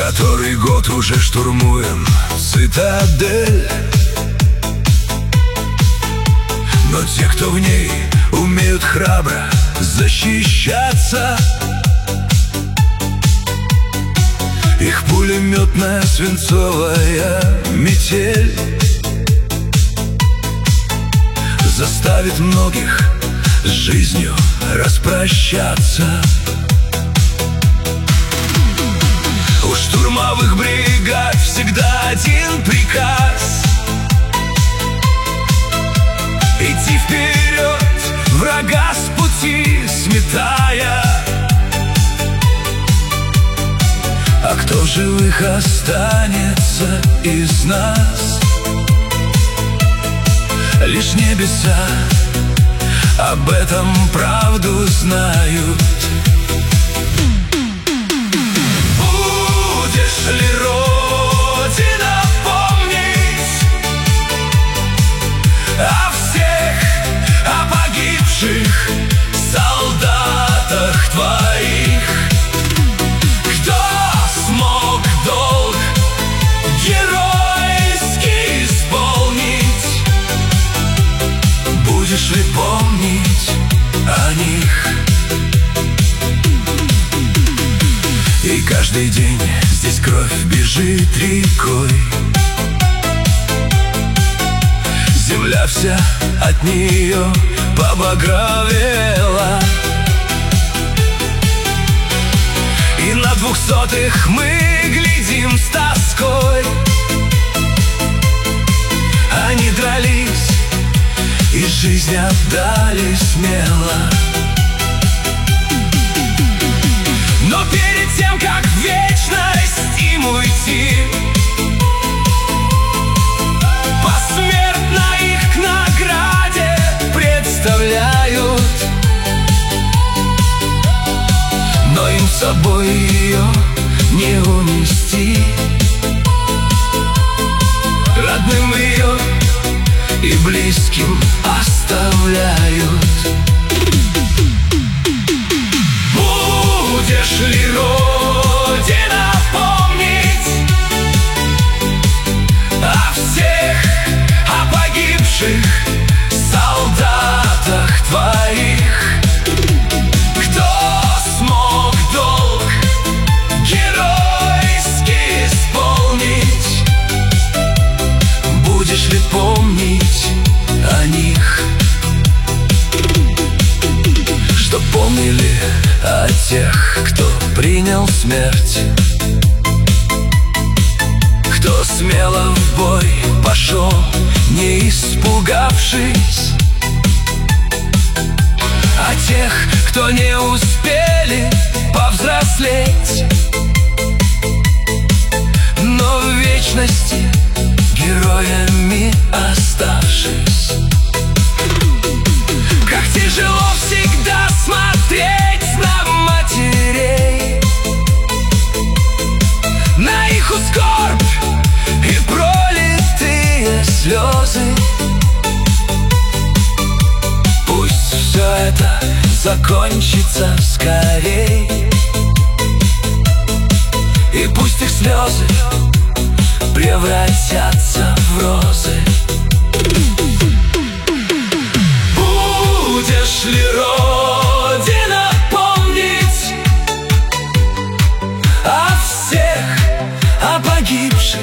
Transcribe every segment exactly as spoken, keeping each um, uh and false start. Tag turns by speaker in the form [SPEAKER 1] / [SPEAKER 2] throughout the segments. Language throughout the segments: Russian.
[SPEAKER 1] Который год уже штурмуем цитадель, но те, кто в ней умеют храбро защищаться, их пулеметная свинцовая метель заставит многих с жизнью распрощаться. У штурмовых бригад всегда один приказ: идти вперед, врага с пути сметая. А кто в живых останется из нас, лишь небеса об этом правду знают. Будешь ли, Родина, помнить о всех, о погибших солдатах твоих? Кто смог долг геройский исполнить? Будешь ли помнить о них? И каждый день здесь кровь бежит рекой, земля вся от нее побагровела. И на двухсотых мы глядим с тоской. Они дрались и жизнь отдали смело. Но перед тем, как в вечность им уйти, посмертно их к награде представляют. Но им с собой ее не унести, родным ее и близким оставляют. Будешь ли, Родина, помнить о всех, о погибших солдатах твоих? Кто смог долг геройский исполнить? Будешь ли помнить о них? Что помнили о тех, кто принял смерть, кто смело в бой пошел, не испугавшись, о тех, кто не успели повзрослеть, но в вечности героями оставшись. Как тяжело всегда смотреть на матерей, на их скорбь и пролитые слезы. Пусть все это закончится скорей, и пусть их слезы превратятся в розы. Будешь ли, Родина, помнить о всех, о погибших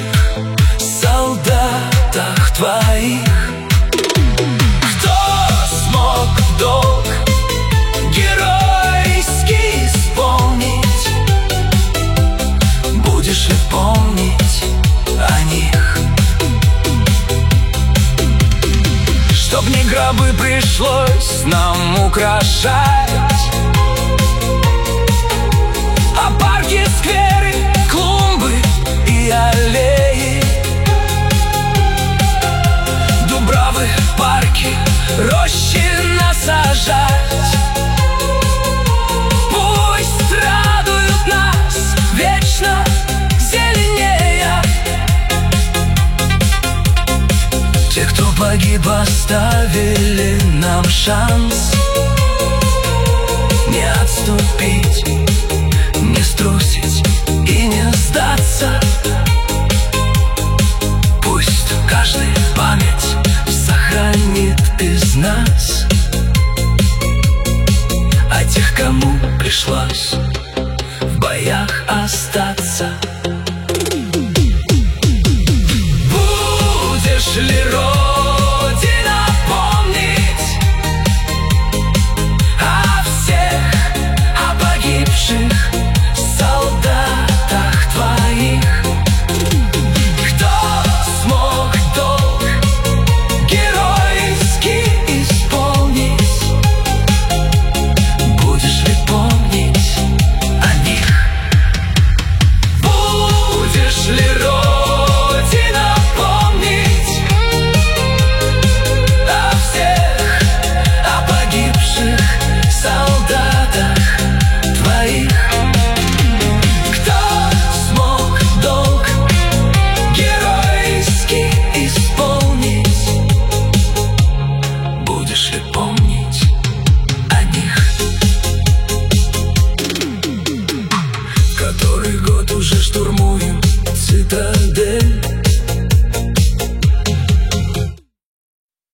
[SPEAKER 1] солдатах твоих? Кто смог долг геройский исполнить? Будешь ли помнить о них? Чтоб не гробы пришлось нам украшать, а парки, скверы, клумбы и аллеи, дубравы, парки, рощи насажать. Пусть радуют нас вечно зеленее. Те, кто погиб, оставили нам шанс не отступить, не струсить и не сдаться. сердца. Будешь ли, Родина, помнить о всех, о погибших солдатах твоих? Кто смог долг героически исполнить? Будешь ли помнить о них? Будешь ли, Родина, помнить о всех, о погибших солдатах твоих? Кто смог долг героически исполнить? Будешь ли помнить о них? Который год уже штурмуем цитадель.